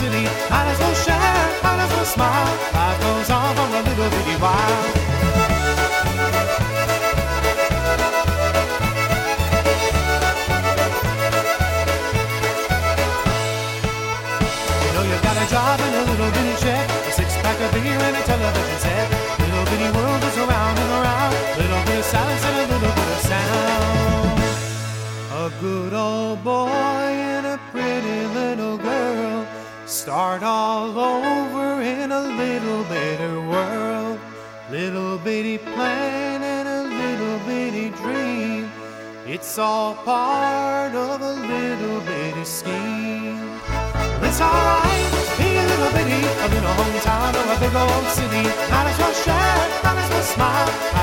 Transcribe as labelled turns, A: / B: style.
A: city. Might as well share, might as well smile. Life goes on for a little bitty while. You know you got a job and a little bitty check, a six-pack of beer and a television set. Little bitty world is around and around. Little bit of silence and a little bit of sound. A good old boy and a pretty little girl start all over in a little better world. Little bitty plan and a little bitty dream. It's all part of a little bitty scheme. It's alright to be a little bitty, a little hometown or a big old city. Might as well share, might as well smile.